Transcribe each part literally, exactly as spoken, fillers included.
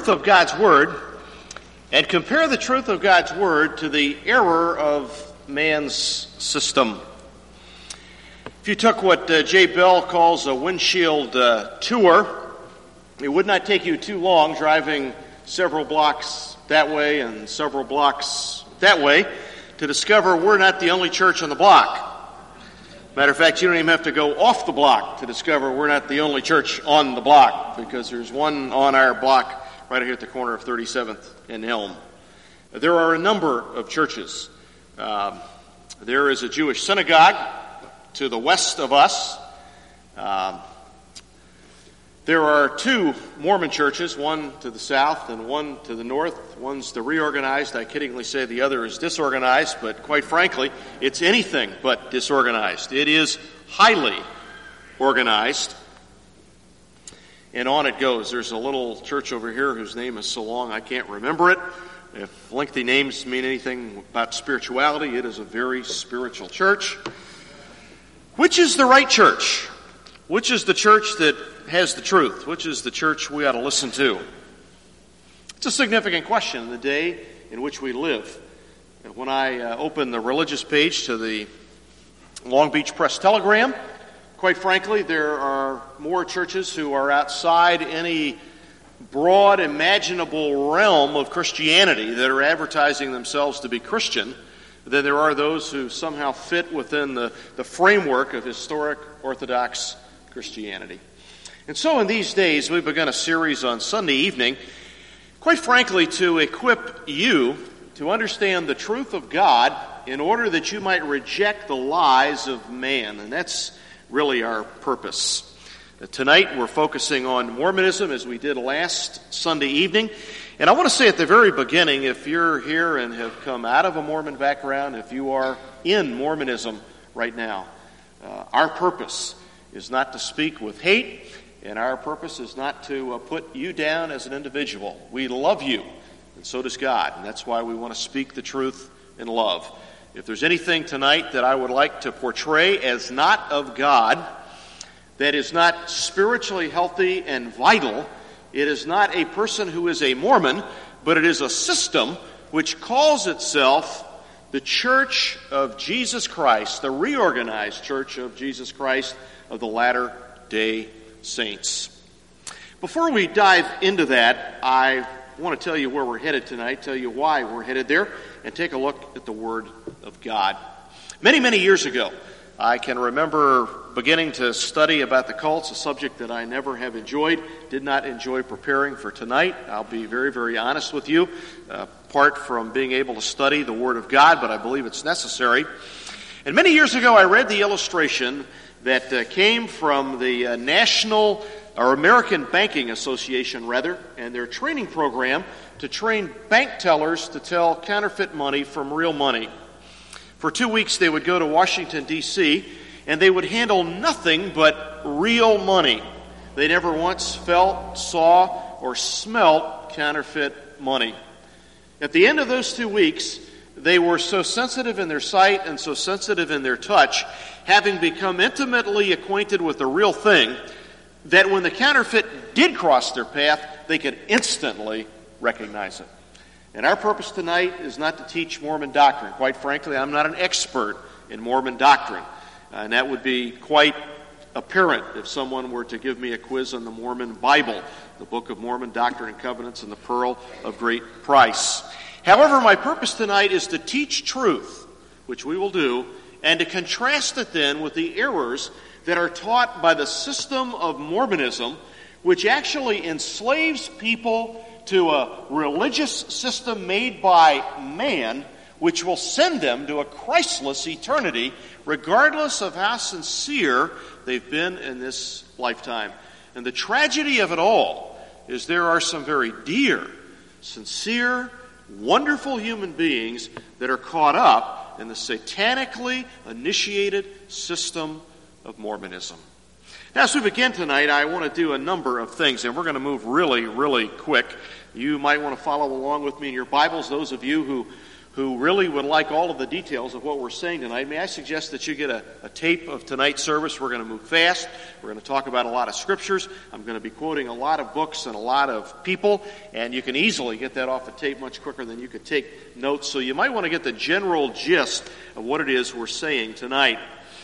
truth of God's Word and compare the truth of God's Word to the error of man's system. If you took what uh, Jay Bell calls a windshield uh, tour, it would not take you too long driving several blocks that way and several blocks that way to discover we're not the only church on the block. Matter of fact, you don't even have to go off the block to discover we're not the only church on the block, because there's one on our block right here at the corner of thirty-seventh and Elm. There are a number of churches. Um, there is a Jewish synagogue to the west of us. Um, there are two Mormon churches, one to the south and one to the north. One's the reorganized. I kiddingly say the other is disorganized, but quite frankly, it's anything but disorganized. It is highly organized. And on it goes. There's a little church over here whose name is so long I can't remember it. If lengthy names mean anything about spirituality, it is a very spiritual church. Which is the right church? Which is the church that has the truth? Which is the church we ought to listen to? It's a significant question in the day in which we live. And when I uh, open the religious page to the Long Beach Press-Telegram, quite frankly, there are more churches who are outside any broad, imaginable realm of Christianity that are advertising themselves to be Christian than there are those who somehow fit within the, the framework of historic Orthodox Christianity. And so in these days, we've begun a series on Sunday evening, quite frankly, to equip you to understand the truth of God in order that you might reject the lies of man. And that's really our purpose. Tonight we're focusing on Mormonism as we did last Sunday evening. And I want to say at the very beginning, if you're here and have come out of a Mormon background, if you are in Mormonism right now, uh, our purpose is not to speak with hate, and our purpose is not to uh, put you down as an individual. We love you, and so does God, and that's why we want to speak the truth in love. If there's anything tonight that I would like to portray as not of God, that is not spiritually healthy and vital, it is not a person who is a Mormon, but it is a system which calls itself the Church of Jesus Christ, the reorganized Church of Jesus Christ of the Latter-day Saints. Before we dive into that, I want to tell you where we're headed tonight, tell you why we're headed there, and take a look at the Word of God. Many, many years ago, I can remember beginning to study about the cults, a subject that I never have enjoyed, did not enjoy preparing for tonight. I'll be very, very honest with you, uh, apart from being able to study the Word of God, but I believe it's necessary. And many years ago, I read the illustration that uh, came from the uh, National, or American Banking Association, rather, and their training program to train bank tellers to tell counterfeit money from real money. For two weeks, they would go to Washington, D C, and they would handle nothing but real money. They never once felt, saw, or smelt counterfeit money. At the end of those two weeks, they were so sensitive in their sight and so sensitive in their touch, having become intimately acquainted with the real thing, that when the counterfeit did cross their path, they could instantly recognize it. And our purpose tonight is not to teach Mormon doctrine. Quite frankly, I'm not an expert in Mormon doctrine. And that would be quite apparent if someone were to give me a quiz on the Mormon Bible, the Book of Mormon, Doctrine and Covenants, and the Pearl of Great Price. However, my purpose tonight is to teach truth, which we will do, and to contrast it then with the errors that are taught by the system of Mormonism, which actually enslaves people to a religious system made by man, which will send them to a Christless eternity, regardless of how sincere they've been in this lifetime. And the tragedy of it all is there are some very dear, sincere, wonderful human beings that are caught up in the satanically initiated system of Mormonism. Now, as we begin tonight, I want to do a number of things, and we're going to move really, really quick. You might want to follow along with me in your Bibles. Those of you who who really would like all of the details of what we're saying tonight, may I suggest that you get a, a tape of tonight's service. We're going to move fast. We're going to talk about a lot of scriptures. I'm going to be quoting a lot of books and a lot of people, and you can easily get that off the tape much quicker than you could take notes. So you might want to get the general gist of what it is we're saying tonight.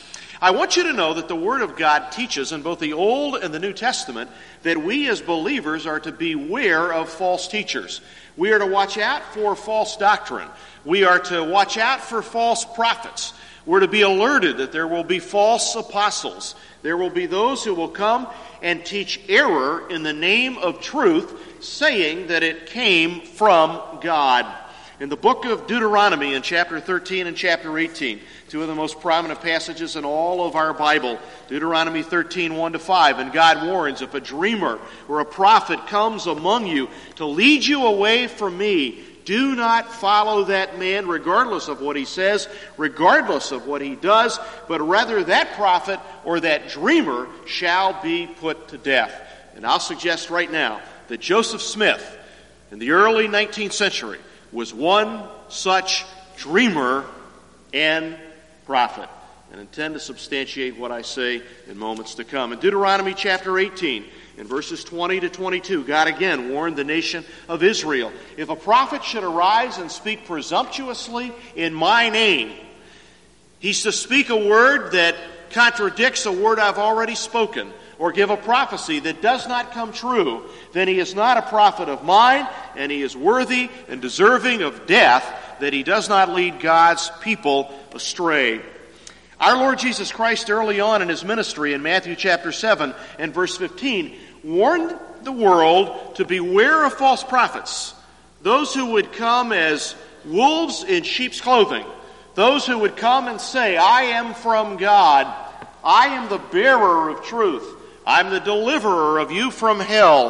I want you to know that the Word of God teaches in both the Old and the New Testament that we as believers are to beware of false teachers. We are to watch out for false doctrine. We are to watch out for false prophets. We're to be alerted that there will be false apostles. There will be those who will come and teach error in the name of truth, saying that it came from God. In the book of Deuteronomy, in chapter thirteen and chapter eighteen, two of the most prominent passages in all of our Bible, Deuteronomy thirteen, one to five, and God warns, if a dreamer or a prophet comes among you to lead you away from me, do not follow that man regardless of what he says, regardless of what he does, but rather that prophet or that dreamer shall be put to death. And I'll suggest right now that Joseph Smith, in the early nineteenth century, was one such dreamer and prophet, and intend to substantiate what I say in moments to come. In Deuteronomy chapter eighteen, in verses twenty to twenty-two, God again warned the nation of Israel, if a prophet should arise and speak presumptuously in my name, he's to speak a word that contradicts a word I've already spoken, or give a prophecy that does not come true, then he is not a prophet of mine, and he is worthy and deserving of death, that he does not lead God's people astray. Our Lord Jesus Christ, early on in his ministry, in Matthew chapter seven and verse fifteen, warned the world to beware of false prophets, those who would come as wolves in sheep's clothing, those who would come and say, I am from God, I am the bearer of truth, I'm the deliverer of you from hell.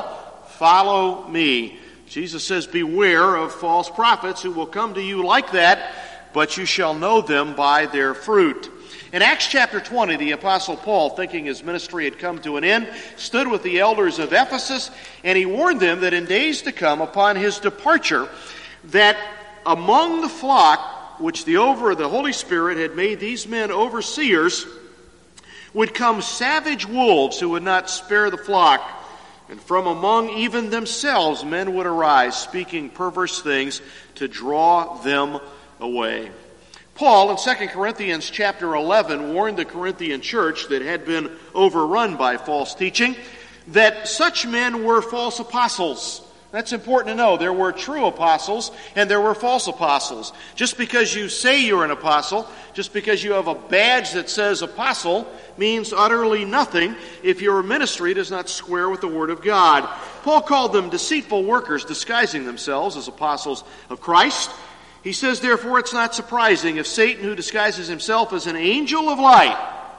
Follow me. Jesus says, beware of false prophets who will come to you like that, but you shall know them by their fruit. In Acts chapter twenty, the Apostle Paul, thinking his ministry had come to an end, stood with the elders of Ephesus, and he warned them that in days to come, upon his departure, that among the flock, which the over the Holy Spirit had made these men overseers, would come savage wolves who would not spare the flock, and from among even themselves men would arise, speaking perverse things to draw them away. Paul, in Second Corinthians chapter eleven, warned the Corinthian church that had been overrun by false teaching, that such men were false apostles. That's important to know. There were true apostles and there were false apostles. Just because you say you're an apostle, just because you have a badge that says apostle, means utterly nothing if your ministry does not square with the Word of God. Paul called them deceitful workers, disguising themselves as apostles of Christ. He says, therefore, it's not surprising if Satan, who disguises himself as an angel of light,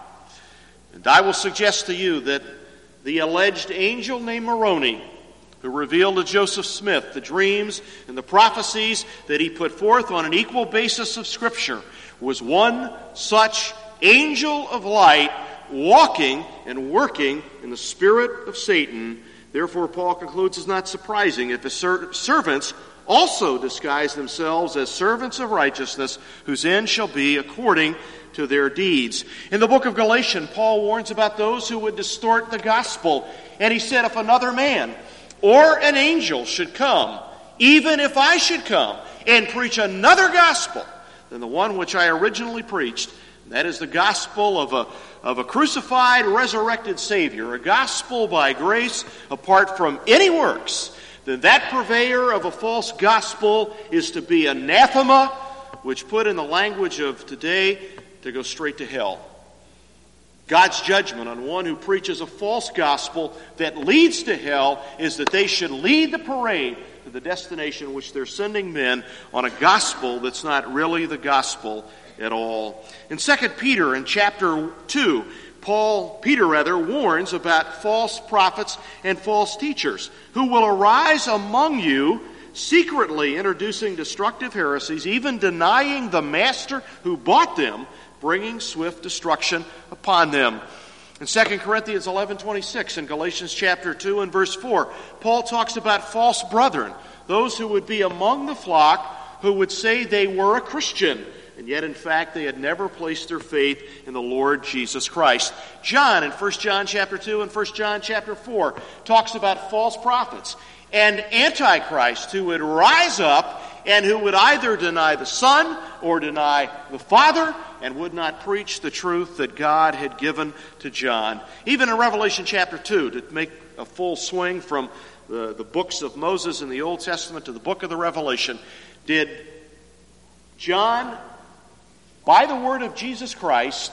and I will suggest to you that the alleged angel named Moroni, who revealed to Joseph Smith the dreams and the prophecies that he put forth on an equal basis of Scripture, was one such angel of light walking and working in the spirit of Satan. Therefore, Paul concludes, it's not surprising if his ser- servants also disguise themselves as servants of righteousness, whose end shall be according to their deeds. In the book of Galatians, Paul warns about those who would distort the gospel. And he said, if another man or an angel should come, even if I should come and preach another gospel than the one which I originally preached, that is the gospel of a, of a crucified, resurrected Savior, a gospel by grace apart from any works, then that purveyor of a false gospel is to be anathema, which put in the language of today, to go straight to hell. God's judgment on one who preaches a false gospel that leads to hell is that they should lead the parade to the destination which they're sending men on a gospel that's not really the gospel at all. In Second Peter, in chapter two, Paul, Peter rather, warns about false prophets and false teachers who will arise among you, secretly introducing destructive heresies, even denying the master who bought them, bringing swift destruction upon them. In Second Corinthians eleven twenty-six and Galatians chapter two and verse four, Paul talks about false brethren, those who would be among the flock who would say they were a Christian, and yet in fact they had never placed their faith in the Lord Jesus Christ. John in First John chapter two and First John chapter four talks about false prophets and antichrists who would rise up and who would either deny the Son or deny the Father and would not preach the truth that God had given to John. Even in Revelation chapter two, to make a full swing from the, the books of Moses in the Old Testament to the book of the Revelation, did John, by the word of Jesus Christ,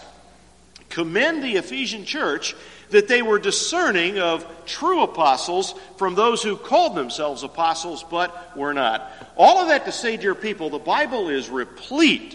commend the Ephesian church that they were discerning of true apostles from those who called themselves apostles but were not. All of that to say, dear people, the Bible is replete,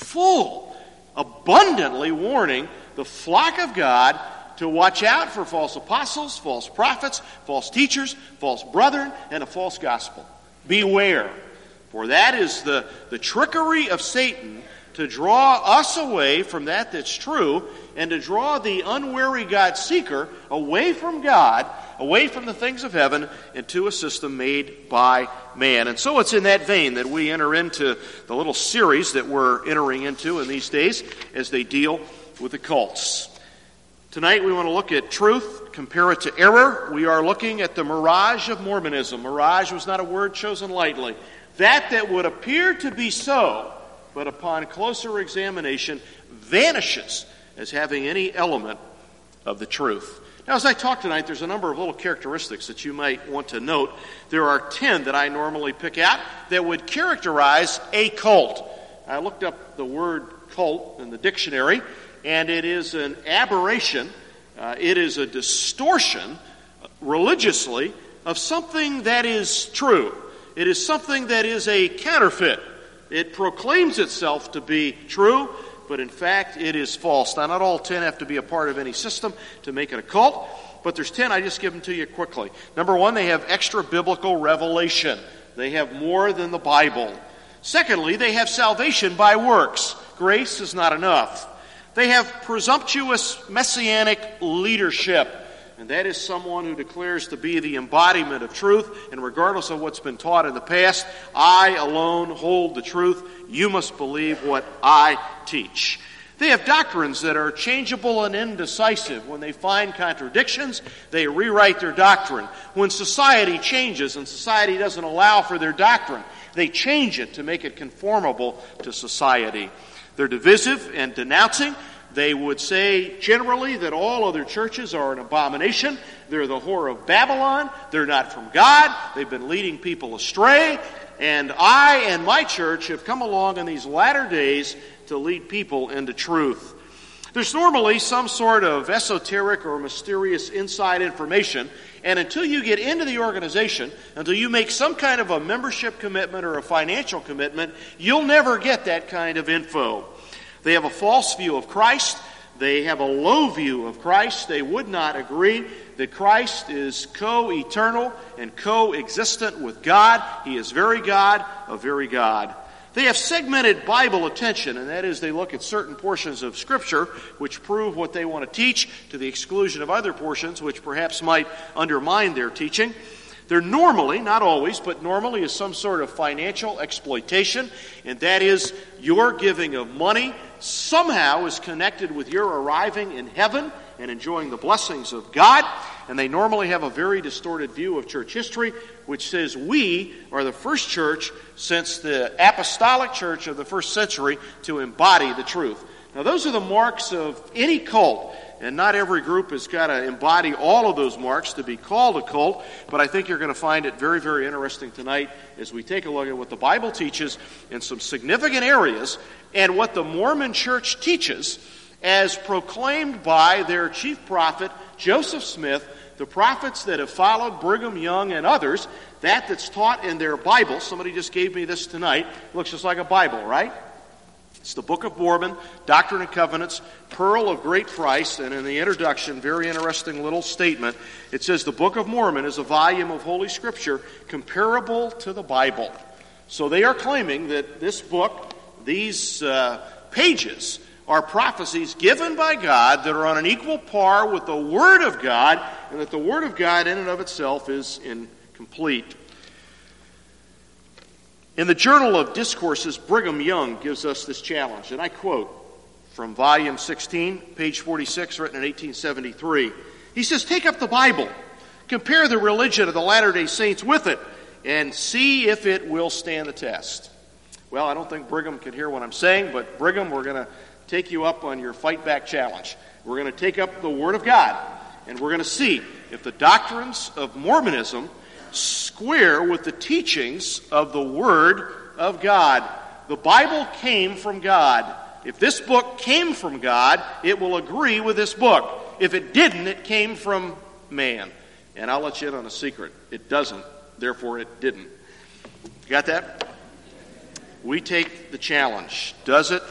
full, abundantly warning the flock of God to watch out for false apostles, false prophets, false teachers, false brethren, and a false gospel. Beware, for that is the, the trickery of Satan to draw us away from that that's true and to draw the unwary God-seeker away from God, away from the things of heaven, into a system made by man. And so it's in that vein that we enter into the little series that we're entering into in these days as they deal with the cults. Tonight we want to look at truth, compare it to error. We are looking at the mirage of Mormonism. Mirage was not a word chosen lightly. That that would appear to be so, but upon closer examination vanishes as having any element of the truth. Now, as I talk tonight, there's a number of little characteristics that you might want to note. There are ten that I normally pick out that would characterize a cult. I looked up the word cult in the dictionary, and it is an aberration, uh, it is a distortion religiously of something that is true. It is something that is a counterfeit. It proclaims itself to be true, but in fact it is false. Now, not all ten have to be a part of any system to make it a cult, but there's ten. I just give them to you quickly. Number one, they have extra biblical revelation. They have more than the Bible. Secondly, they have salvation by works. Grace is not enough. They have presumptuous messianic leadership. And that is someone who declares to be the embodiment of truth, and regardless of what's been taught in the past, I alone hold the truth. You must believe what I teach. They have doctrines that are changeable and indecisive. When they find contradictions, they rewrite their doctrine. When society changes and society doesn't allow for their doctrine, they change it to make it conformable to society. They're divisive and denouncing. They would say generally that all other churches are an abomination. They're the whore of Babylon. They're not from God. They've been leading people astray. And I and my church have come along in these latter days to lead people into truth. There's normally some sort of esoteric or mysterious inside information, and until you get into the organization, until you make some kind of a membership commitment or a financial commitment, you'll never get that kind of info. They have a false view of Christ. They have a low view of Christ. They would not agree that Christ is co-eternal and co-existent with God. He is very God, a very God. They have segmented Bible attention, and that is they look at certain portions of Scripture which prove what they want to teach to the exclusion of other portions which perhaps might undermine their teaching. There normally, not always, but normally is some sort of financial exploitation, and that is your giving of money somehow is connected with your arriving in heaven and enjoying the blessings of God. And they normally have a very distorted view of church history, which says we are the first church since the apostolic church of the first century to embody the truth. Now, those are the marks of any cult. And not every group has got to embody all of those marks to be called a cult, but I think you're going to find it very, very interesting tonight as we take a look at what the Bible teaches in some significant areas and what the Mormon Church teaches as proclaimed by their chief prophet, Joseph Smith, the prophets that have followed Brigham Young and others, that that's taught in their Bible. Somebody just gave me this tonight. Looks just like a Bible, right? It's the Book of Mormon, Doctrine and Covenants, pearl of great price, and in the introduction, very interesting little statement. It says the Book of Mormon is a volume of Holy Scripture comparable to the Bible. So they are claiming that this book, these uh, pages, are prophecies given by God that are on an equal par with the Word of God, and that the Word of God in and of itself is incomplete. In the Journal of Discourses, Brigham Young gives us this challenge, and I quote from volume sixteen, page forty-six, written in eighteen seventy-three. He says, "Take up the Bible, compare the religion of the Latter-day Saints with it, and see if it will stand the test." Well, I don't think Brigham can hear what I'm saying, but Brigham, we're going to take you up on your fight back challenge. We're going to take up the Word of God, and we're going to see if the doctrines of Mormonism square with the teachings of the Word of God. The Bible came from God. If this book came from God, it will agree with this book. If it didn't, it came from man. And I'll let you in on a secret. It doesn't, therefore it didn't. You got that? We take the challenge. Does it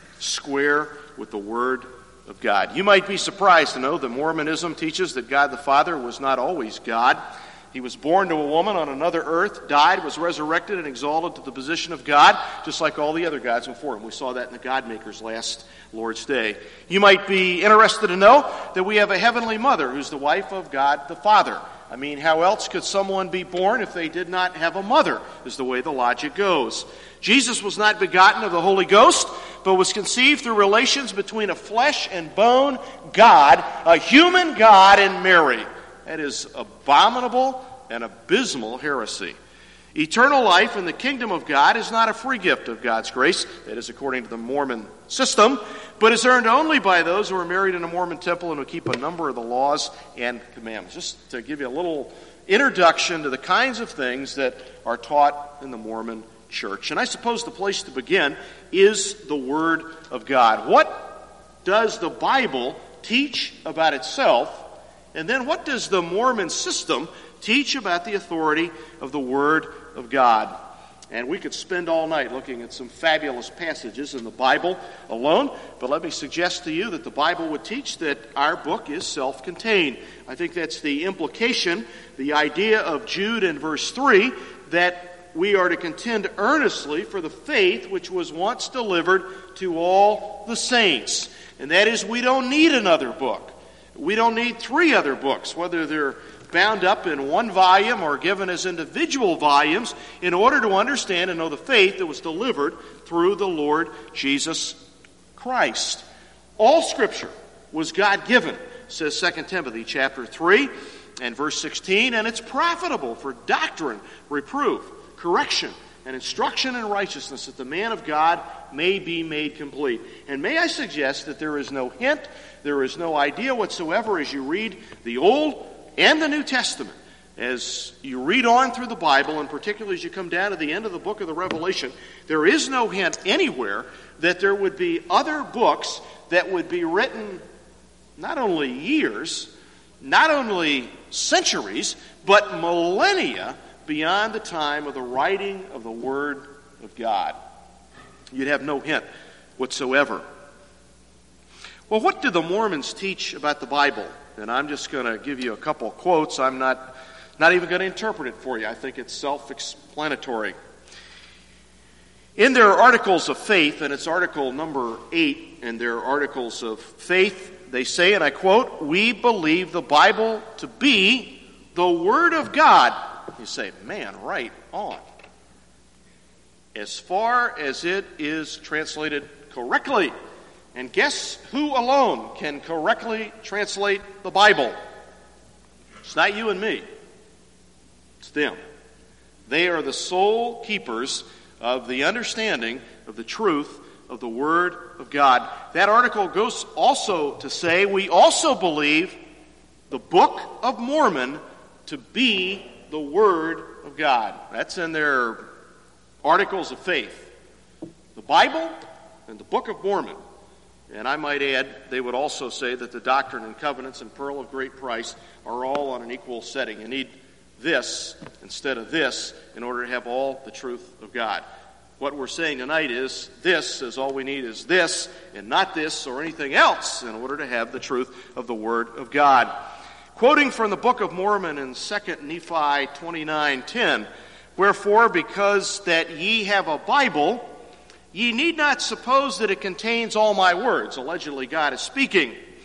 square with the Word of God? You might be surprised to know that Mormonism teaches that God the Father was not always God. He was born to a woman on another earth, died, was resurrected, and exalted to the position of God, just like all the other gods before him. We saw that in the God Makers last Lord's Day. You might be interested to know that we have a heavenly mother who's the wife of God the Father. I mean, how else could someone be born if they did not have a mother, is the way the logic goes. Jesus was not begotten of the Holy Ghost, but was conceived through relations between a flesh and bone God, a human God, and Mary. That is abominable and abysmal heresy. Eternal life in the kingdom of God is not a free gift of God's grace, that is according to the Mormon system, but is earned only by those who are married in a Mormon temple and who keep a number of the laws and commandments. Just to give you a little introduction to the kinds of things that are taught in the Mormon church. And I suppose the place to begin is the Word of God. What does the Bible teach about itself? And then what does the Mormon system teach about the authority of the Word of God? And we could spend all night looking at some fabulous passages in the Bible alone, but let me suggest to you that the Bible would teach that our book is self-contained. I think that's the implication, the idea of Jude in verse three, that we are to contend earnestly for the faith which was once delivered to all the saints. And that is, we don't need another book. We don't need three other books, whether they're bound up in one volume or given as individual volumes, in order to understand and know the faith that was delivered through the Lord Jesus Christ. All Scripture was God-given, says Second Timothy chapter three and verse sixteen, and it's profitable for doctrine, reproof, correction, and instruction in righteousness, that the man of God may be made complete. And may I suggest that there is no hint, there is no idea whatsoever as you read the Old and the New Testament, as you read on through the Bible, and particularly as you come down to the end of the book of the Revelation, there is no hint anywhere that there would be other books that would be written not only years, not only centuries, but millennia beyond the time of the writing of the Word of God. You'd have no hint whatsoever. Well, what do the Mormons teach about the Bible? And I'm just going to give you a couple of quotes. I'm not, not even going to interpret it for you. I think it's self-explanatory. In their Articles of Faith, and it's article number eight in their Articles of Faith, they say, and I quote, "We believe the Bible to be the Word of God." You say, man, right on. As far as it is translated correctly. And guess who alone can correctly translate the Bible? It's not you and me. It's them. They are the sole keepers of the understanding of the truth of the Word of God. That article goes also to say, we also believe the Book of Mormon to be the Word of God. That's in their Articles of Faith. The Bible and the Book of Mormon. And I might add, they would also say that the Doctrine and Covenants and Pearl of Great Price are all on an equal setting. You need this instead of this in order to have all the truth of God. What we're saying tonight is this is all we need is this and not this or anything else in order to have the truth of the Word of God. Quoting from the Book of Mormon in Second Nephi twenty-nine ten, "Wherefore, because that ye have a Bible, ye need not suppose that it contains all my words." Allegedly, God is speaking.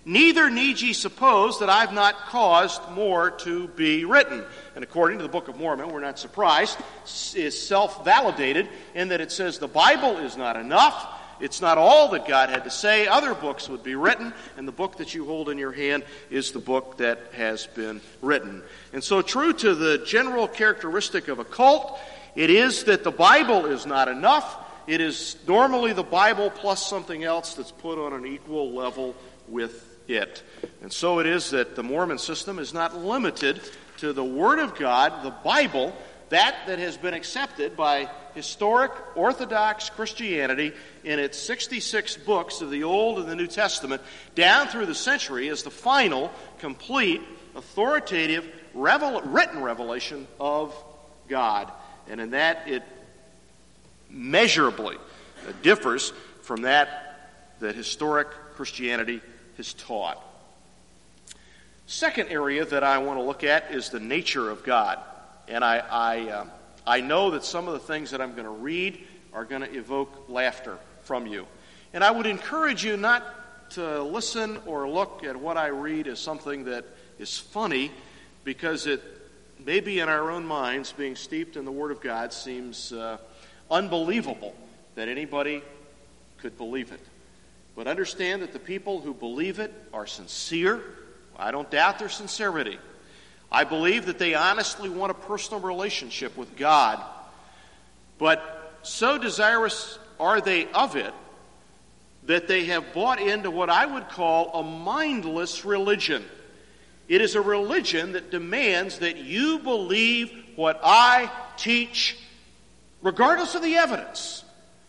Neither need ye suppose that I've not caused more to be written. And according to the Book of Mormon, we're not surprised, is self-validated in that it says the Bible is not enough. It's not all that God had to say. Other books would be written, and the book that you hold in your hand is the book that has been written. And so true to the general characteristic of a cult, it is that the Bible is not enough. It is normally the Bible plus something else that's put on an equal level with it. And so it is that the Mormon system is not limited to the Word of God, the Bible, that that has been accepted by historic Orthodox Christianity in its sixty-six books of the Old and the New Testament down through the century as the final, complete, authoritative, revel- written revelation of God. And in that it measurably differs from that that historic Christianity has taught. Second area that I want to look at is the nature of God. And I I, uh, I know that some of the things that I'm going to read are going to evoke laughter from you. And I would encourage you not to listen or look at what I read as something that is funny, because it maybe in our own minds, being steeped in the Word of God, seems uh, unbelievable that anybody could believe it. But understand that the people who believe it are sincere. I don't doubt their sincerity. I believe that they honestly want a personal relationship with God. But so desirous are they of it that they have bought into what I would call a mindless religion. It is a religion that demands that you believe what I teach, regardless of the evidence.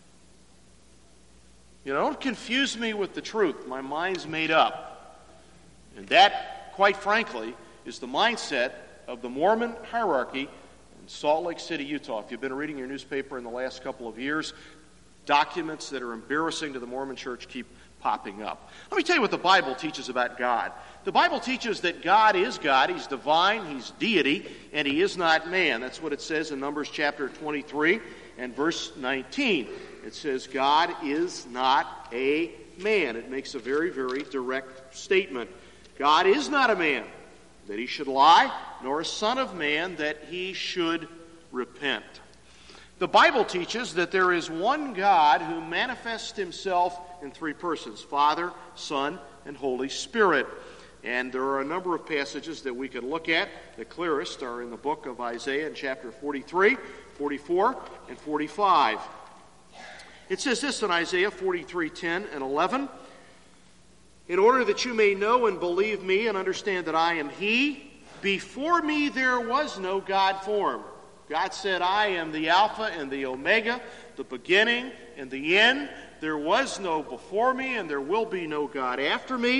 You know, don't confuse me with the truth. My mind's made up. And that, quite frankly, is the mindset of the Mormon hierarchy in Salt Lake City, Utah. If you've been reading your newspaper in the last couple of years, documents that are embarrassing to the Mormon church keep popping up. Let me tell you what the Bible teaches about God. The Bible teaches that God is God. He's divine, He's deity, and He is not man. That's what it says in Numbers chapter twenty-three and verse nineteen. It says God is not a man. It makes a very, very direct statement. God is not a man that He should lie, nor a son of man that He should repent. The Bible teaches that there is one God who manifests Himself in three persons: Father, Son, and Holy Spirit. And there are a number of passages that we could look at. The clearest are in the book of Isaiah in chapter forty-three, forty-four, and forty-five. It says this in Isaiah forty-three, ten and eleven. In order that you may know and believe me and understand that I am He, before me there was no God formed. God said, I am the Alpha and the Omega, the beginning and the end. There was no before me, and there will be no God after me.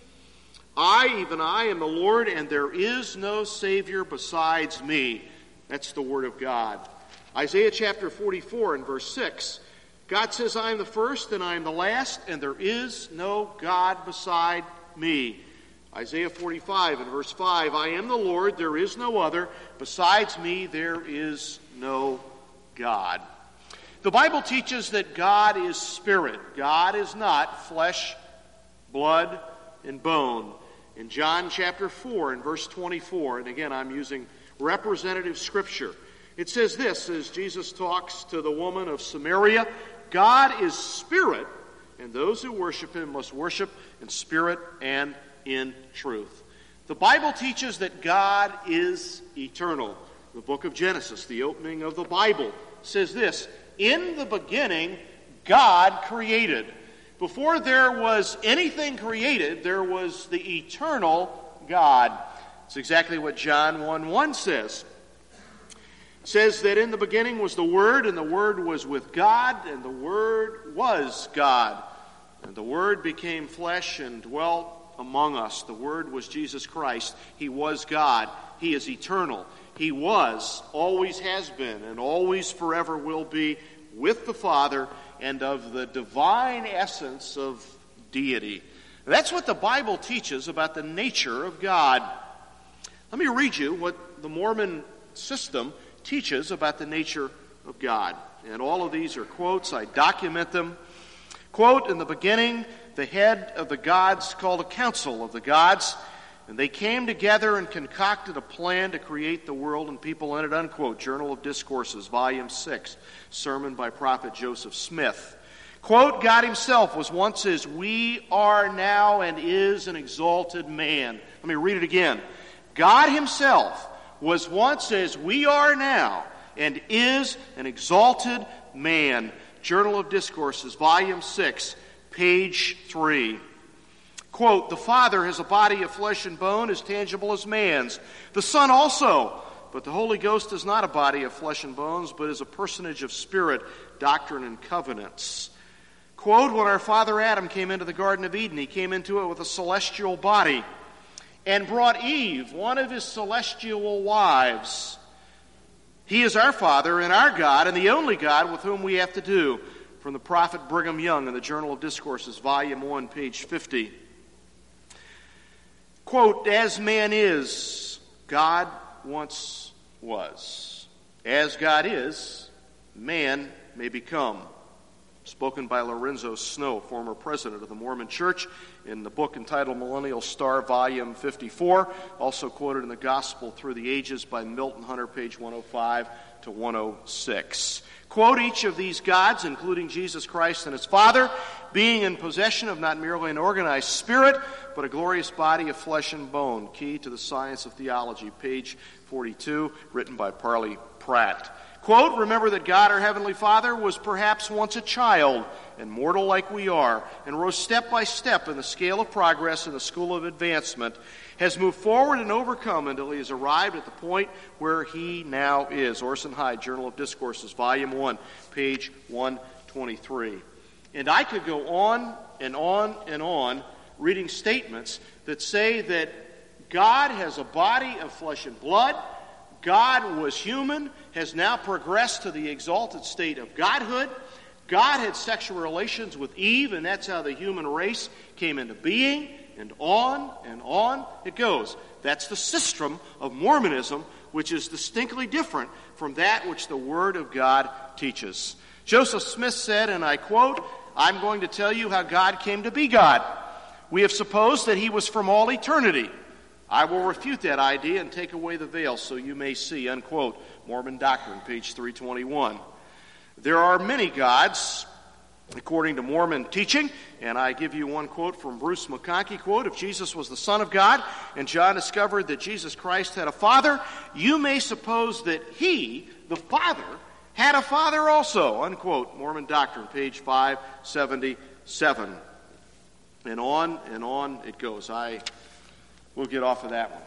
I, even I, am the Lord, and there is no Savior besides me. That's the Word of God. Isaiah chapter forty-four and verse six. God says, I am the first and I am the last, and there is no God beside me. Isaiah forty-five and verse five, I am the Lord, there is no other. Besides me, there is no God. The Bible teaches that God is spirit. God is not flesh, blood, and bone. In John chapter four and verse twenty-four, and again I'm using representative scripture, it says this as Jesus talks to the woman of Samaria, God is spirit, and those who worship Him must worship in spirit and in truth. The Bible teaches that God is eternal. The book of Genesis, the opening of the Bible, says this: in the beginning, God created. Before there was anything created, there was the eternal God. It's exactly what John one one says. It says that in the beginning was the Word, and the Word was with God, and the Word was God. And the Word became flesh and dwelt among us. The Word was Jesus Christ. He was God. He is eternal. He was, always has been, and always forever will be with the Father, and of the divine essence of deity. That's what the Bible teaches about the nature of God. Let me read you what the Mormon system teaches about the nature of God. And all of these are quotes. I document them. Quote, in the beginning, the head of the gods called a council of the gods, and they came together and concocted a plan to create the world and people in it, unquote. Journal of Discourses, Volume six, sermon by Prophet Joseph Smith. Quote, God himself was once as we are now and is an exalted man. Let me read it again. God himself was once as we are now and is an exalted man. Journal of Discourses, Volume six, page three. Quote, the Father has a body of flesh and bone as tangible as man's. The Son also. But the Holy Ghost is not a body of flesh and bones, but is a personage of spirit, doctrine, and covenants. Quote, when our father Adam came into the Garden of Eden, he came into it with a celestial body and brought Eve, one of his celestial wives. He is our Father and our God and the only God with whom we have to do. From the prophet Brigham Young in the Journal of Discourses, Volume one, page fifty. Quote, as man is, God once was. As God is, man may become. Spoken by Lorenzo Snow, former president of the Mormon Church, in the book entitled Millennial Star, Volume fifty-four, also quoted in the Gospel Through the Ages by Milton Hunter, page one oh five to one oh six. Quote, each of these gods, including Jesus Christ and his Father, being in possession of not merely an organized spirit, but a glorious body of flesh and bone. Key to the Science of Theology, page forty-two, written by Parley Pratt. Quote, remember that God, our Heavenly Father, was perhaps once a child, and mortal like we are, and rose step by step in the scale of progress in the school of advancement, has moved forward and overcome until he has arrived at the point where he now is. Orson Hyde, Journal of Discourses, Volume one, page one twenty-three. And I could go on and on and on reading statements that say that God has a body of flesh and blood, God was human, has now progressed to the exalted state of godhood. God had sexual relations with Eve, and that's how the human race came into being, and on and on it goes. That's the system of Mormonism, which is distinctly different from that which the Word of God teaches. Joseph Smith said, and I quote, I'm going to tell you how God came to be God. We have supposed that he was from all eternity. I will refute that idea and take away the veil so you may see, unquote, Mormon Doctrine, page three twenty-one. There are many gods, according to Mormon teaching, and I give you one quote from Bruce McConkie, quote, if Jesus was the Son of God and John discovered that Jesus Christ had a Father, you may suppose that he, the Father, had a Father also, unquote, Mormon Doctrine, page five seventy-seven. And on and on it goes. I will get off of that one.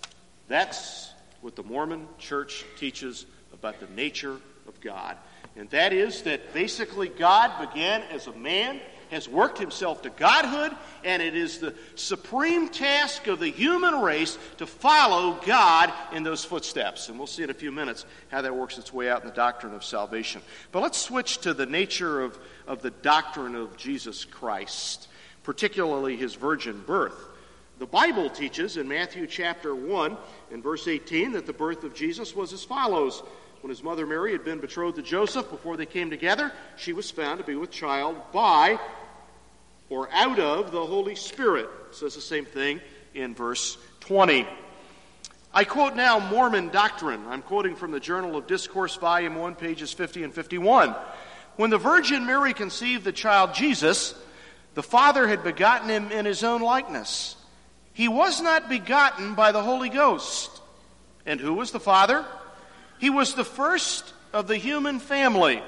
That's what the Mormon Church teaches about the nature of God. And that is that basically God began as a man, has worked himself to godhood, and it is the supreme task of the human race to follow God in those footsteps. And we'll see in a few minutes how that works its way out in the doctrine of salvation. But let's switch to the nature of, of the doctrine of Jesus Christ, particularly his virgin birth. The Bible teaches in Matthew chapter one and verse eighteen that the birth of Jesus was as follows. When his mother Mary had been betrothed to Joseph, before they came together, she was found to be with child by or out of the Holy Spirit. It says the same thing in verse twenty. I quote now Mormon Doctrine. I'm quoting from the Journal of Discourse, Volume one, pages fifty and fifty-one. When the Virgin Mary conceived the child Jesus, the Father had begotten him in his own likeness. He was not begotten by the Holy Ghost. And who was the Father? He was the first of the human family.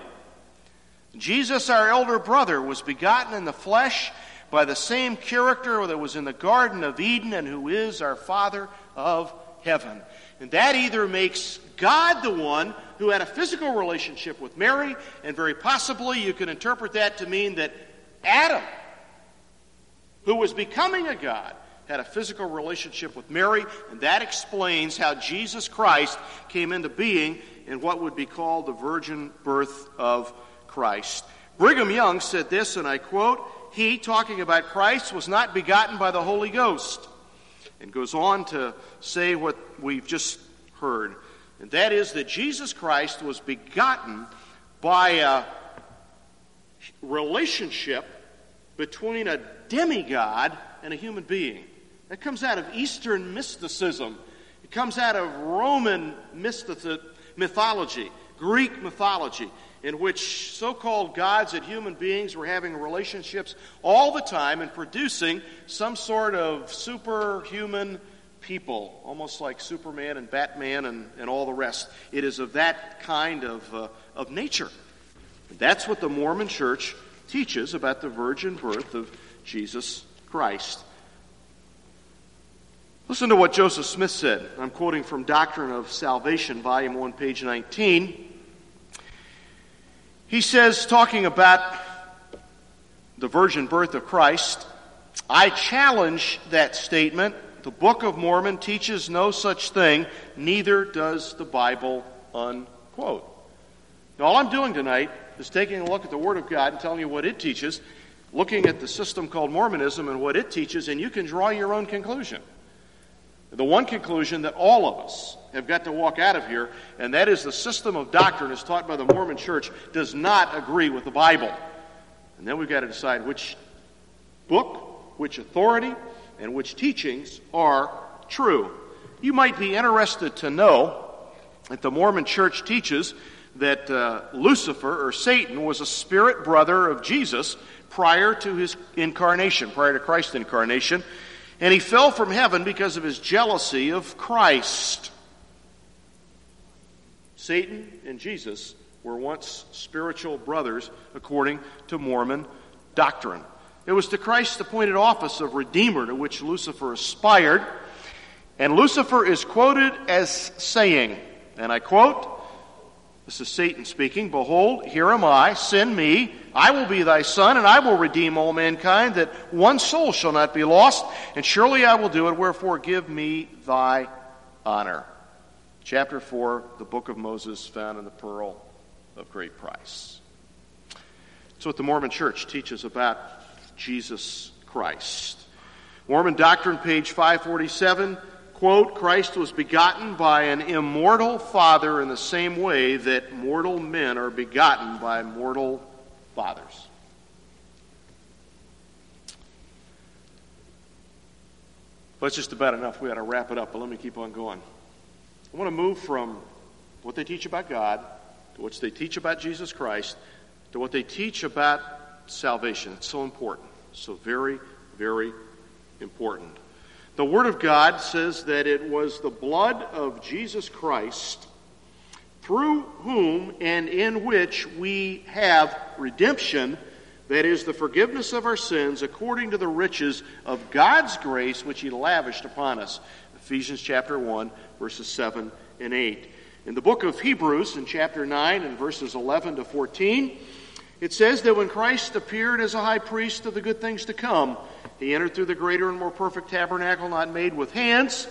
Jesus, our elder brother, was begotten in the flesh by the same character that was in the Garden of Eden and who is our Father of heaven. And that either makes God the one who had a physical relationship with Mary, and very possibly you can interpret that to mean that Adam, who was becoming a God, had a physical relationship with Mary, and that explains how Jesus Christ came into being in what would be called the virgin birth of Christ. Brigham Young said this, and I quote, he, talking about Christ, was not begotten by the Holy Ghost, and goes on to say what we've just heard, and that is that Jesus Christ was begotten by a relationship between a demigod and a human being. That comes out of Eastern mysticism. It comes out of Roman mystici- mythology, Greek mythology, in which so-called gods and human beings were having relationships all the time and producing some sort of superhuman people, almost like Superman and Batman and, and all the rest. It is of that kind of, uh, of nature. That's what the Mormon Church teaches about the virgin birth of Jesus Christ. Listen to what Joseph Smith said. I'm quoting from Doctrine of Salvation, Volume one, page nineteen. He says, talking about the virgin birth of Christ, I challenge that statement. The Book of Mormon teaches no such thing, neither does the Bible, unquote. Now, all I'm doing tonight is taking a look at the Word of God and telling you what it teaches, looking at the system called Mormonism and what it teaches, and you can draw your own conclusion. The one conclusion that all of us have got to walk out of here, and that is the system of doctrine as taught by the Mormon Church does not agree with the Bible. And then we've got to decide which book, which authority, and which teachings are true. You might be interested to know that the Mormon Church teaches that uh, Lucifer, or Satan, was a spirit brother of Jesus prior to his incarnation, prior to Christ's incarnation, and he fell from heaven because of his jealousy of Christ. Satan and Jesus were once spiritual brothers according to Mormon doctrine. It was to Christ's appointed office of Redeemer to which Lucifer aspired, and Lucifer is quoted as saying, and I quote, this is Satan speaking, "Behold, here am I, send me, I will be thy son, and I will redeem all mankind, that one soul shall not be lost, and surely I will do it, wherefore give me thy honor." Chapter four, the book of Moses, found in the Pearl of Great Price. That's what the Mormon Church teaches about Jesus Christ. Mormon Doctrine, page five forty-seven, quote, "Christ was begotten by an immortal Father in the same way that mortal men are begotten by mortal fathers." Well, that's just about enough. We ought to wrap it up, but let me keep on going. I want to move from what they teach about God to what they teach about Jesus Christ to what they teach about salvation. It's so important. So very, very important. The Word of God says that it was the blood of Jesus Christ through whom and in which we have redemption, that is, the forgiveness of our sins according to the riches of God's grace which He lavished upon us. Ephesians chapter one, verses seven and eight. In the book of Hebrews, in chapter nine, and verses eleven to fourteen, it says that when Christ appeared as a high priest of the good things to come, He entered through the greater and more perfect tabernacle not made with hands,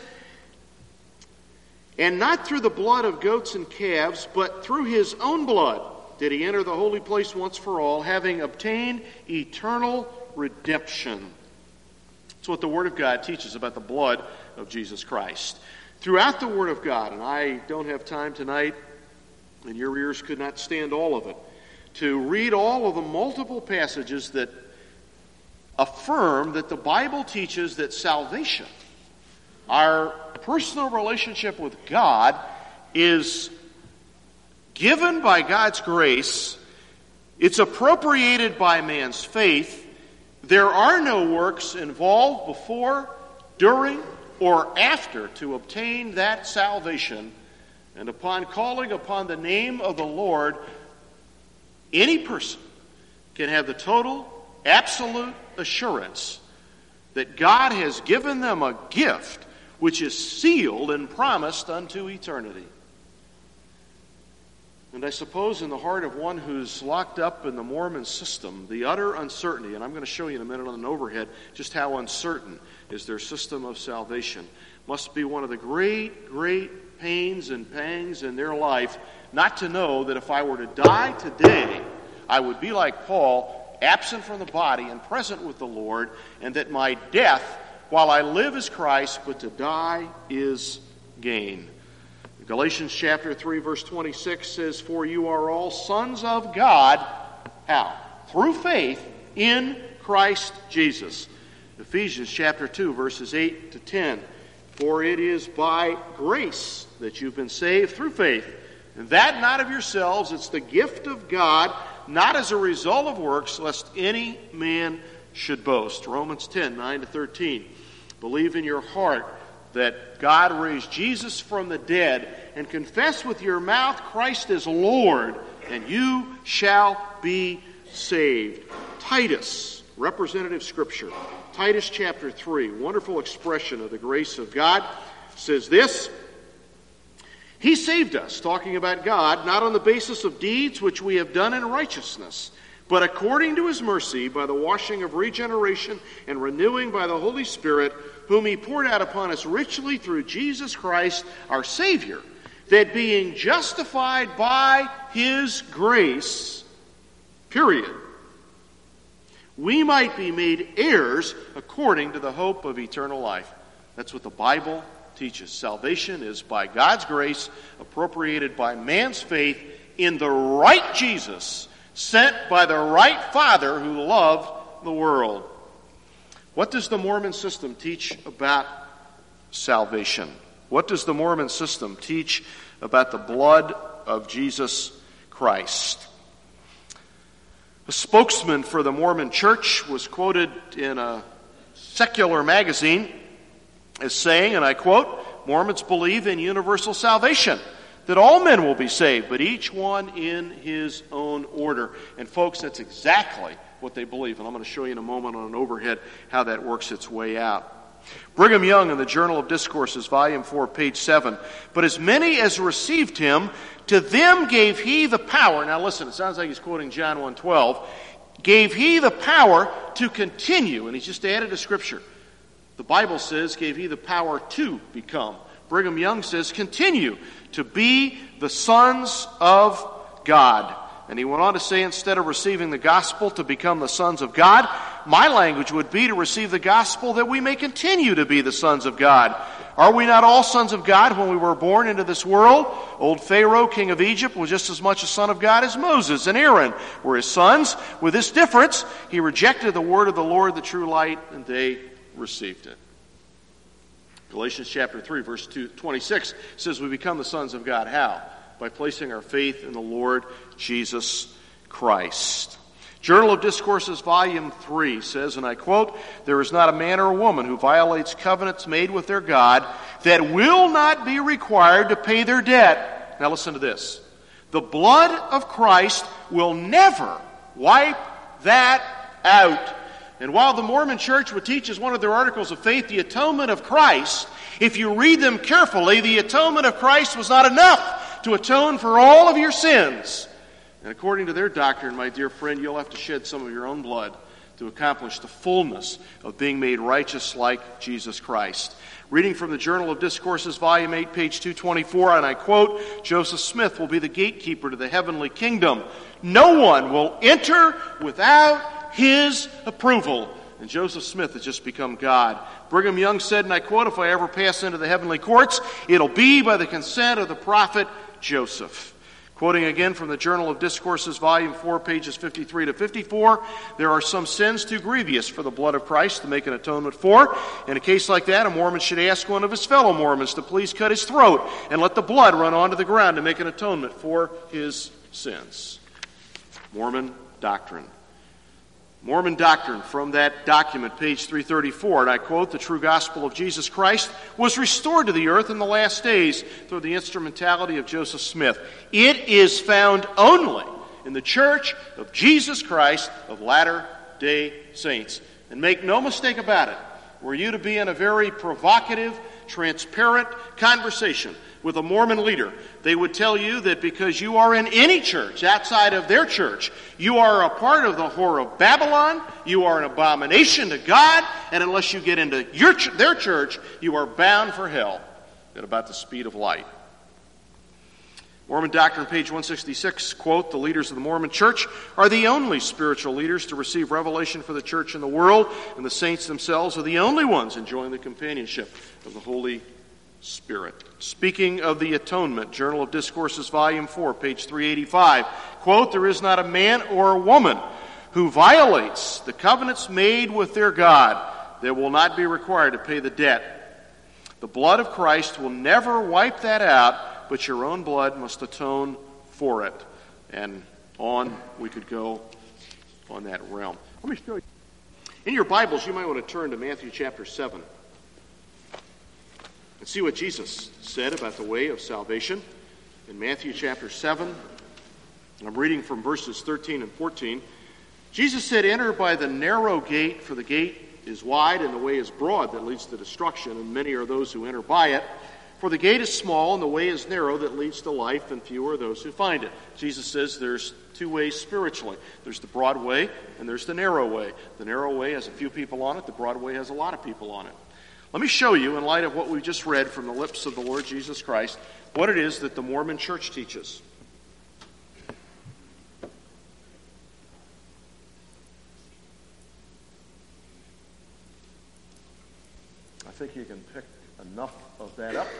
and not through the blood of goats and calves, but through His own blood did He enter the holy place once for all, having obtained eternal redemption. That's what the Word of God teaches about the blood of Jesus Christ. Throughout the Word of God, and I don't have time tonight, and your ears could not stand all of it, to read all of the multiple passages that affirm that the Bible teaches that salvation, our personal relationship with God, is given by God's grace. It's appropriated by man's faith. There are no works involved before, during, or after to obtain that salvation. And upon calling upon the name of the Lord, any person can have the total, absolute assurance that God has given them a gift which is sealed and promised unto eternity. And I suppose in the heart of one who's locked up in the Mormon system, the utter uncertainty, and I'm going to show you in a minute on an overhead just how uncertain is their system of salvation, must be one of the great, great pains and pangs in their life not to know that if I were to die today, I would be like Paul, absent from the body and present with the Lord, and that my death, while I live, is Christ, but to die is gain. Galatians chapter three, verse twenty-six says, "For you are all sons of God." How? Through faith in Christ Jesus. Ephesians chapter two, verses eight to ten. For it is by grace that you've been saved through faith, and that not of yourselves, it's the gift of God, not as a result of works, lest any man should boast. Romans ten, nine to thirteen. Believe in your heart that God raised Jesus from the dead, and confess with your mouth Christ is Lord, and you shall be saved. Titus, representative scripture. Titus chapter three, wonderful expression of the grace of God, says this: He saved us, talking about God, not on the basis of deeds which we have done in righteousness, but according to his mercy, by the washing of regeneration and renewing by the Holy Spirit, whom he poured out upon us richly through Jesus Christ, our Savior, that being justified by his grace, period, we might be made heirs according to the hope of eternal life. That's what the Bible teaches. Salvation is by God's grace, appropriated by man's faith in the right Jesus, sent by the right Father who loved the world. What does the Mormon system teach about salvation? What does the Mormon system teach about the blood of Jesus Christ? A spokesman for the Mormon Church was quoted in a secular magazine as saying, and I quote, Mormons believe in universal salvation, that all men will be saved, but each one in his own order. And folks, that's exactly what they believe. And I'm going to show you in a moment on an overhead how that works its way out. Brigham Young in the Journal of Discourses, volume four, page seven. But as many as received him, to them gave he the power. Now listen, it sounds like he's quoting John one twelve. Gave he the power to continue. And he's just added a scripture. The Bible says, gave he the power to become. Brigham Young says, continue to be the sons of God. And he went on to say, instead of receiving the gospel to become the sons of God, my language would be to receive the gospel that we may continue to be the sons of God. Are we not all sons of God when we were born into this world? Old Pharaoh, king of Egypt, was just as much a son of God as Moses and Aaron were his sons. With this difference, he rejected the word of the Lord, the true light, and they received it. Galatians chapter three, verse twenty-six says we become the sons of God. How? By placing our faith in the Lord Jesus Christ. Journal of Discourses, volume three says, and I quote, there is not a man or a woman who violates covenants made with their God that will not be required to pay their debt. Now listen to this. The blood of Christ will never wipe that out. And while the Mormon Church would teach as one of their articles of faith the atonement of Christ, if you read them carefully, the atonement of Christ was not enough to atone for all of your sins. And according to their doctrine, my dear friend, you'll have to shed some of your own blood to accomplish the fullness of being made righteous like Jesus Christ. Reading from the Journal of Discourses, volume eight, page two twenty-four, and I quote, Joseph Smith will be the gatekeeper to the heavenly kingdom. No one will enter without his approval. And Joseph Smith has just become God. Brigham Young said, and I quote, if I ever pass into the heavenly courts, it'll be by the consent of the prophet Joseph. Quoting again from the Journal of Discourses, volume four, pages fifty-three to fifty-four, there are some sins too grievous for the blood of Christ to make an atonement for. In a case like that, a Mormon should ask one of his fellow Mormons to please cut his throat and let the blood run onto the ground to make an atonement for his sins. Mormon doctrine. Mormon doctrine from that document, page three thirty-four, and I quote, the true gospel of Jesus Christ was restored to the earth in the last days through the instrumentality of Joseph Smith. It is found only in the Church of Jesus Christ of Latter-day Saints. And make no mistake about it, were you to be in a very provocative, transparent conversation with a Mormon leader, they would tell you that because you are in any church outside of their church, you are a part of the whore of Babylon, you are an abomination to God, and unless you get into your ch- their church, you are bound for hell at about the speed of light. Mormon Doctrine, page one sixty-six, quote, the leaders of the Mormon Church are the only spiritual leaders to receive revelation for the church in the world, and the saints themselves are the only ones enjoying the companionship of the Holy Spirit. Speaking of the atonement, Journal of Discourses, volume four, page three eighty-five, quote, there is not a man or a woman who violates the covenants made with their God, they will not be required to pay the debt. The blood of Christ will never wipe that out, but your own blood must atone for it. And on we could go on that realm. Let me show you. In your Bibles, you might want to turn to Matthew chapter seven and see what Jesus said about the way of salvation. In Matthew chapter seven, I'm reading from verses thirteen and fourteen. Jesus said, "Enter by the narrow gate, for the gate is wide and the way is broad that leads to destruction, and many are those who enter by it. For the gate is small and the way is narrow that leads to life, and few are those who find it." Jesus says there's two ways spiritually. There's the broad way and there's the narrow way. The narrow way has a few people on it. The broad way has a lot of people on it. Let me show you, in light of what we just read from the lips of the Lord Jesus Christ, what it is that the Mormon Church teaches. I think you can pick enough of that up.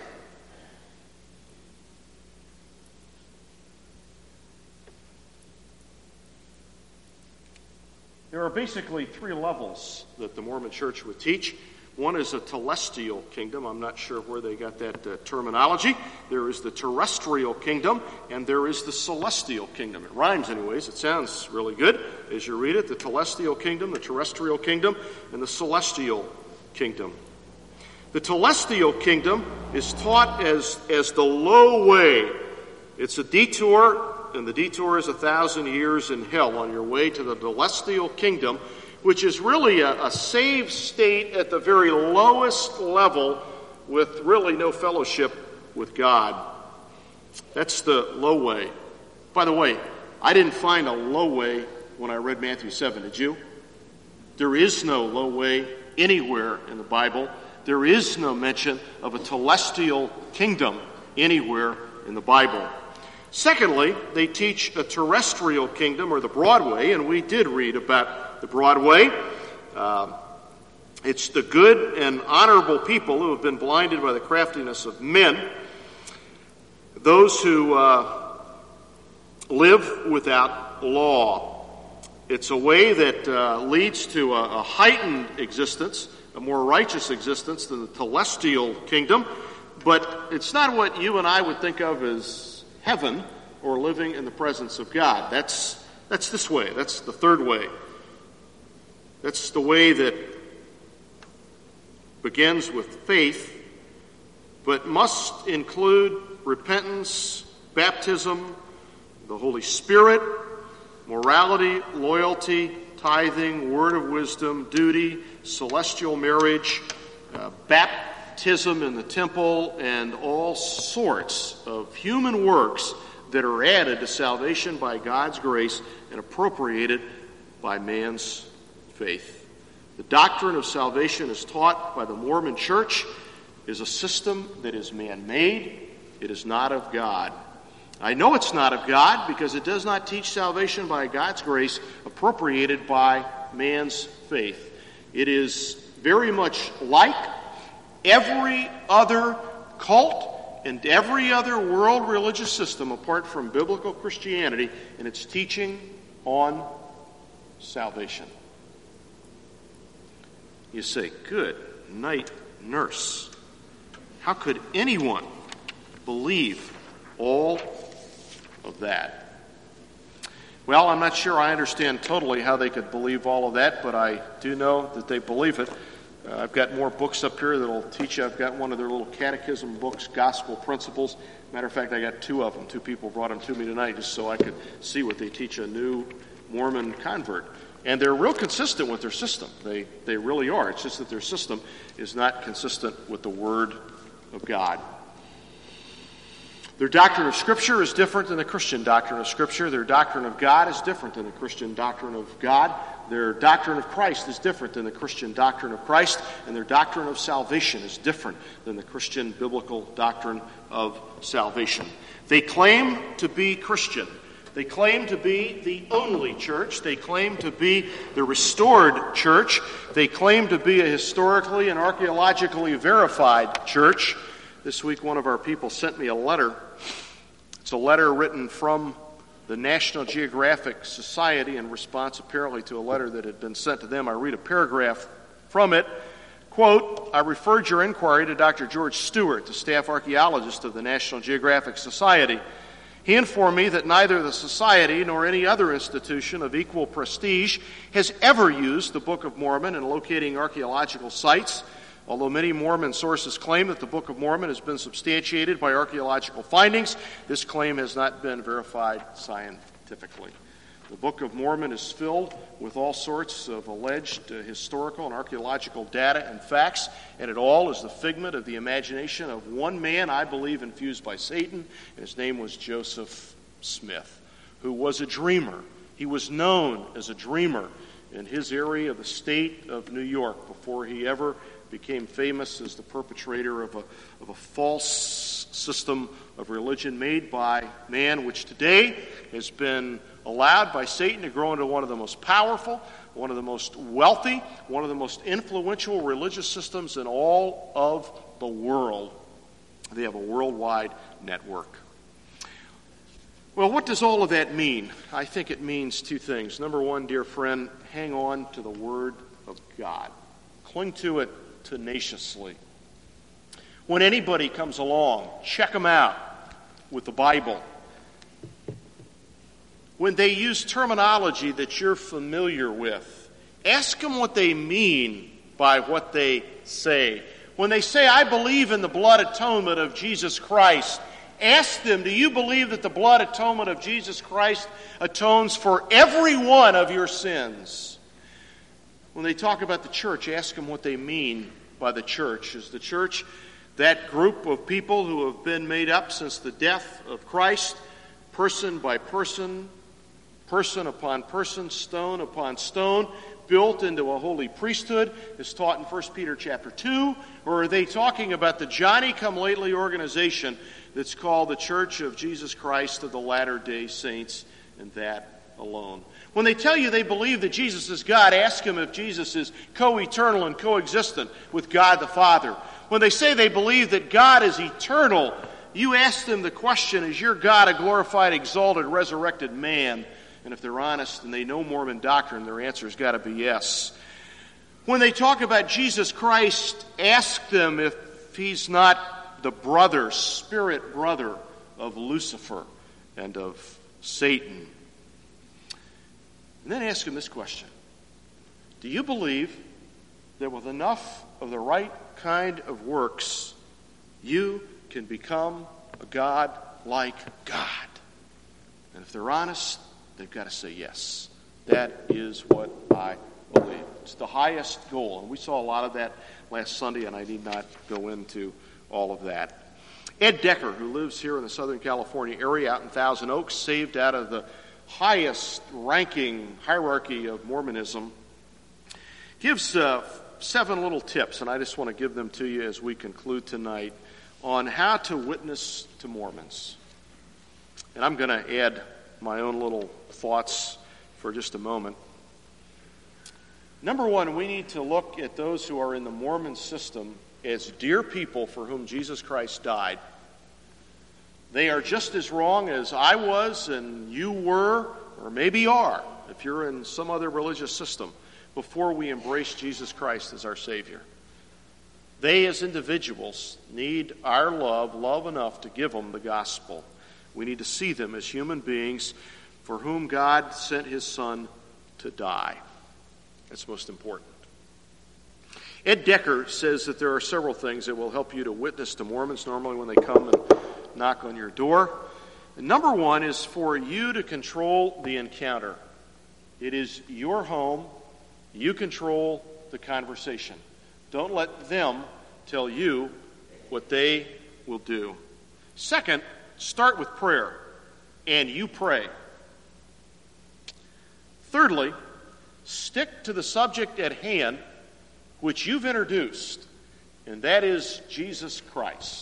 There are basically three levels that the Mormon Church would teach. One is a telestial kingdom. I'm not sure where they got that uh, terminology. There is the terrestrial kingdom, and there is the celestial kingdom. It rhymes anyways. It sounds really good as you read it. The telestial kingdom, the terrestrial kingdom, and the celestial kingdom. The telestial kingdom is taught as, as the low way. It's a detour, and the detour is a thousand years in hell on your way to the celestial kingdom, which is really a, a saved state at the very lowest level with really no fellowship with God. That's the low way. By the way, I didn't find a low way when I read Matthew seven, did you? There is no low way anywhere in the Bible. There is no mention of a telestial kingdom anywhere in the Bible. Secondly, they teach a terrestrial kingdom, or the broad way, and we did read about the broad way. Uh, it's the good and honorable people who have been blinded by the craftiness of men, those who uh, live without law. It's a way that uh, leads to a, a heightened existence, a more righteous existence than the telestial kingdom, but it's not what you and I would think of as heaven or living in the presence of God. That's that's this way. That's the third way. That's the way that begins with faith, but must include repentance, baptism, the Holy Spirit, morality, loyalty, tithing, word of wisdom, duty, celestial marriage, uh, baptism in the temple, and all sorts of human works that are added to salvation by God's grace and appropriated by man's faith. The doctrine of salvation is taught by the Mormon Church is a system that is man-made. It is not of God. I know it's not of God because it does not teach salvation by God's grace appropriated by man's faith. It is very much like every other cult and every other world religious system apart from biblical Christianity in its teaching on salvation. You say, good night, nurse. How could anyone believe all of that? Well, I'm not sure I understand totally how they could believe all of that, but I do know that they believe it. Uh, I've got more books up here that will teach you. I've got one of their little catechism books, Gospel Principles. Matter of fact, I got two of them. Two people brought them to me tonight just so I could see what they teach a new Mormon convert. And they're real consistent with their system. They they really are. It's just that their system is not consistent with the Word of God. Their doctrine of Scripture is different than the Christian doctrine of Scripture. Their doctrine of God is different than the Christian doctrine of God. Their doctrine of Christ is different than the Christian doctrine of Christ. And their doctrine of salvation is different than the Christian biblical doctrine of salvation. They claim to be Christian. They claim to be the only church. They claim to be the restored church. They claim to be a historically and archaeologically verified church. This week, one of our people sent me a letter. It's a letter written from the National Geographic Society, in response apparently to a letter that had been sent to them. I read a paragraph from it. Quote, I referred your inquiry to Doctor George Stewart, the staff archaeologist of the National Geographic Society. He informed me that neither the Society nor any other institution of equal prestige has ever used the Book of Mormon in locating archaeological sites, although many Mormon sources claim that the Book of Mormon has been substantiated by archaeological findings. This claim has not been verified scientifically. The Book of Mormon is filled with all sorts of alleged uh, historical and archaeological data and facts, and it all is the figment of the imagination of one man, I believe, infused by Satan, and his name was Joseph Smith, who was a dreamer. He was known as a dreamer in his area of the state of New York before he ever became famous as the perpetrator of a, of a false system of religion made by man, which today has been allowed by Satan to grow into one of the most powerful, one of the most wealthy, one of the most influential religious systems in all of the world. They have a worldwide network. Well, what does all of that mean? I think it means two things. Number one, dear friend, hang on to the Word of God. Cling to it tenaciously. When anybody comes along, check them out with the Bible. When they use terminology that you're familiar with, ask them what they mean by what they say. When they say, I believe in the blood atonement of Jesus Christ, ask them, do you believe that the blood atonement of Jesus Christ atones for every one of your sins? When they talk about the church, ask them what they mean by the church. Is the church that group of people who have been made up since the death of Christ, person by person, person upon person, stone upon stone, built into a holy priesthood, as taught in First Peter chapter two? Or are they talking about the Johnny-come-lately organization that's called the Church of Jesus Christ of the Latter-day Saints, and that alone? When they tell you they believe that Jesus is God, ask them if Jesus is co-eternal and coexistent with God the Father. When they say they believe that God is eternal, you ask them the question, is your God a glorified, exalted, resurrected man? And if they're honest and they know Mormon doctrine, their answer has got to be yes. When they talk about Jesus Christ, ask them if he's not the brother, spirit brother of Lucifer and of Satan. And then ask them this question. Do you believe that with enough of the right kind of works, you can become a God like God? And if they're honest, they've got to say yes. That is what I believe. It's the highest goal. And we saw a lot of that last Sunday, and I need not go into all of that. Ed Decker, who lives here in the Southern California area out in Thousand Oaks, saved out of the highest ranking hierarchy of Mormonism, gives uh, seven little tips, and I just want to give them to you as we conclude tonight, on how to witness to Mormons. And I'm going to add my own little thoughts for just a moment. Number one, we need to look at those who are in the Mormon system as dear people for whom Jesus Christ died. They are just as wrong as I was and you were, or maybe are, if you're in some other religious system, before we embrace Jesus Christ as our Savior. They, as individuals, need our love, love enough to give them the gospel. We need to see them as human beings for whom God sent His Son to die. That's most important. Ed Decker says that there are several things that will help you to witness to Mormons normally when they come and knock on your door. And number one is for you to control the encounter. It is your home. You control the conversation. Don't let them tell you what they will do. Second, start with prayer, and you pray. Thirdly, stick to the subject at hand, which you've introduced, and that is Jesus Christ.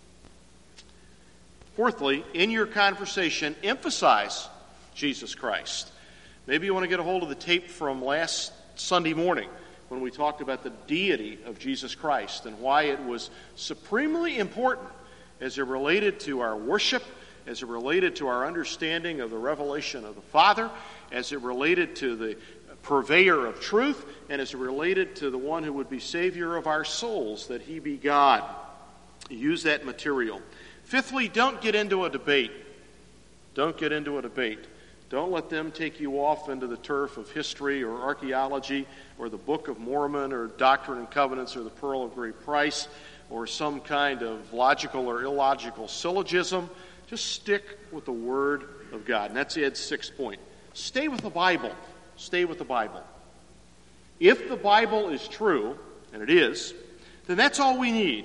Fourthly, in your conversation, emphasize Jesus Christ. Maybe you want to get a hold of the tape from last Sunday morning when we talked about the deity of Jesus Christ and why it was supremely important as it related to our worship as it related to our understanding of the revelation of the Father, as it related to the purveyor of truth, and as it related to the one who would be Savior of our souls, that he be God. Use that material. Fifthly, don't get into a debate. Don't get into a debate. Don't let them take you off into the turf of history or archaeology or the Book of Mormon or Doctrine and Covenants or the Pearl of Great Price or some kind of logical or illogical syllogism. Just stick with the Word of God. And that's Ed's sixth point. Stay with the Bible. Stay with the Bible. If the Bible is true, and it is, then that's all we need.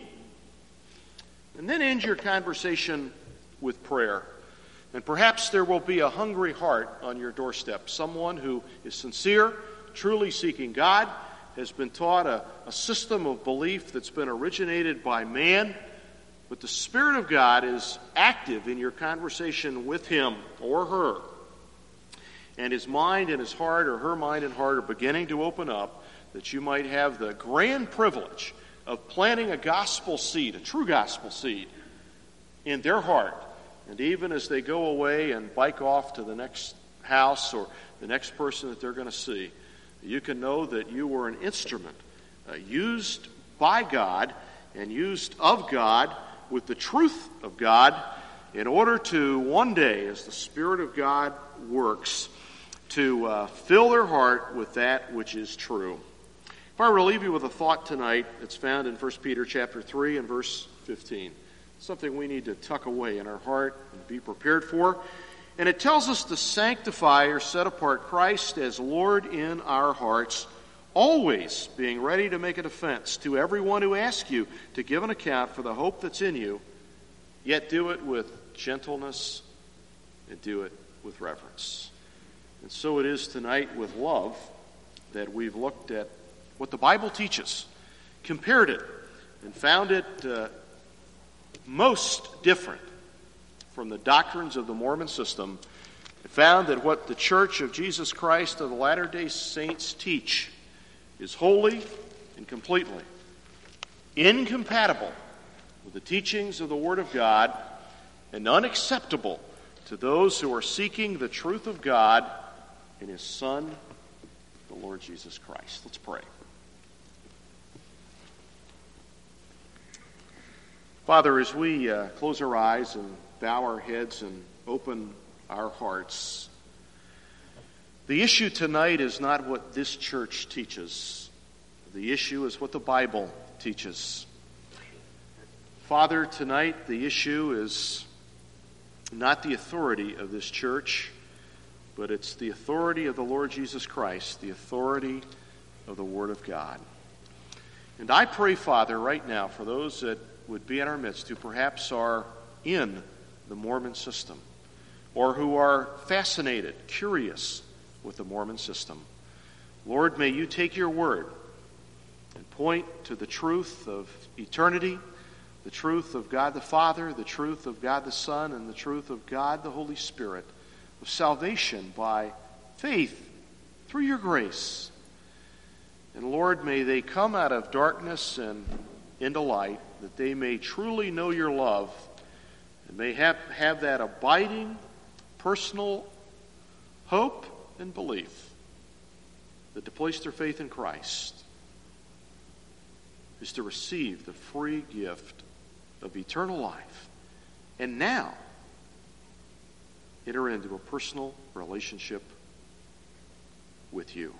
And then end your conversation with prayer. And perhaps there will be a hungry heart on your doorstep, someone who is sincere, truly seeking God, has been taught a, a system of belief that's been originated by man, but the Spirit of God is active in your conversation with him or her. And his mind and his heart, or her mind and heart, are beginning to open up, that you might have the grand privilege of planting a gospel seed, a true gospel seed, in their heart. And even as they go away and bike off to the next house or the next person that they're going to see, you can know that you were an instrument uh, used by God and used of God with the truth of God in order to one day, as the Spirit of God works, to uh, fill their heart with that which is true. If I were to leave you with a thought tonight, it's found in First Peter chapter three and verse fifteen. Something we need to tuck away in our heart and be prepared for. And it tells us to sanctify or set apart Christ as Lord in our hearts, always being ready to make a defense to everyone who asks you to give an account for the hope that's in you, yet do it with gentleness and do it with reverence. And so it is tonight with love that we've looked at what the Bible teaches, compared it, and found it uh, most different from the doctrines of the Mormon system, and found that what the Church of Jesus Christ of the Latter-day Saints teach is wholly and completely incompatible with the teachings of the Word of God and unacceptable to those who are seeking the truth of God in His Son, the Lord Jesus Christ. Let's pray. Father, as we uh, close our eyes and bow our heads and open our hearts, the issue tonight is not what this church teaches. The issue is what the Bible teaches. Father, tonight the issue is not the authority of this church, but it's the authority of the Lord Jesus Christ, the authority of the Word of God. And I pray, Father, right now, for those that would be in our midst who perhaps are in the Mormon system, or who are fascinated, curious with the Mormon system. Lord, may you take your word and point to the truth of eternity, the truth of God the Father, the truth of God the Son, and the truth of God the Holy Spirit, of salvation by faith through your grace. And Lord, may they come out of darkness and into light, that they may truly know your love and may have, have that abiding personal hope and belief that to place their faith in Christ is to receive the free gift of eternal life, and now enter into a personal relationship with you.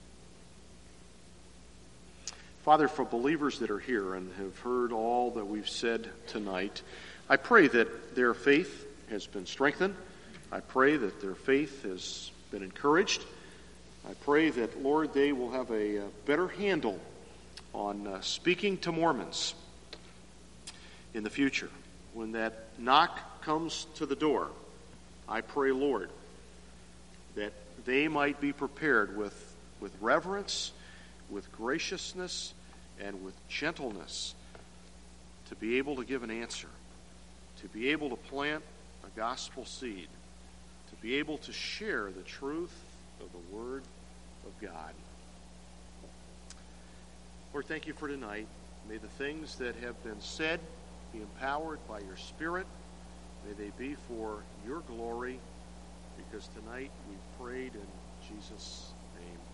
Father, for believers that are here and have heard all that we've said tonight, I pray that their faith has been strengthened. I pray that their faith has been encouraged. I pray that, Lord, they will have a, a better handle on uh, speaking to Mormons in the future. When that knock comes to the door, I pray, Lord, that they might be prepared with, with reverence, with graciousness, and with gentleness to be able to give an answer, to be able to plant a gospel seed, to be able to share the truth of the Word of God. Lord, thank you for tonight. May the things that have been said be empowered by your Spirit, May they be for your glory, because tonight we prayed in Jesus' name.